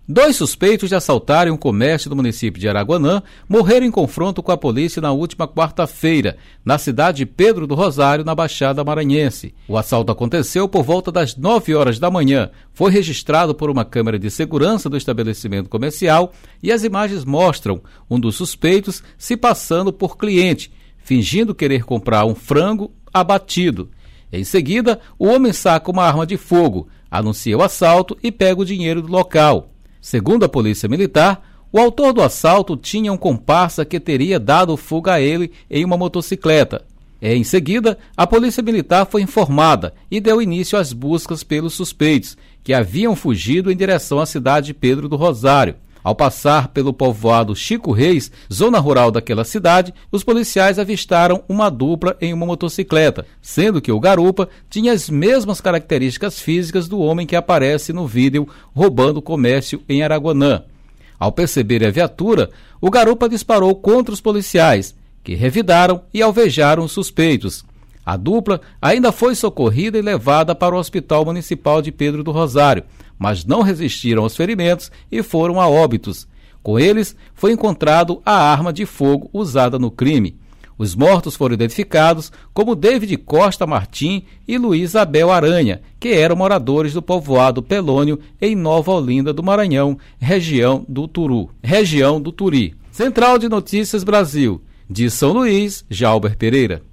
Dois suspeitos de assaltarem um comércio do município de Araguanã morreram em confronto com a polícia na última quarta-feira, na cidade de Pedro do Rosário, na Baixada Maranhense. O assalto aconteceu por volta das 9 horas da manhã. Foi registrado por uma câmera de segurança do estabelecimento comercial e as imagens mostram um dos suspeitos se passando por cliente, fingindo querer comprar um frango abatido. Em seguida, o homem saca uma arma de fogo, anuncia o assalto e pega o dinheiro do local. Segundo a Polícia Militar, o autor do assalto tinha um comparsa que teria dado fuga a ele em uma motocicleta. Em seguida, a Polícia Militar foi informada e deu início às buscas pelos suspeitos, que haviam fugido em direção à cidade de Pedro do Rosário. Ao passar pelo povoado Chico Reis, zona rural daquela cidade, os policiais avistaram uma dupla em uma motocicleta, sendo que o garupa tinha as mesmas características físicas do homem que aparece no vídeo roubando o comércio em Araguanã. Ao perceber a viatura, o garupa disparou contra os policiais, que revidaram e alvejaram os suspeitos. A dupla ainda foi socorrida e levada para o Hospital Municipal de Pedro do Rosário, mas não resistiram aos ferimentos e foram a óbitos. Com eles, foi encontrado a arma de fogo usada no crime. Os mortos foram identificados como David Costa Martim e Luiz Abel Aranha, que eram moradores do povoado Pelônio, em Nova Olinda do Maranhão, região do Turi. Central de Notícias Brasil, de São Luís, Jalber Pereira.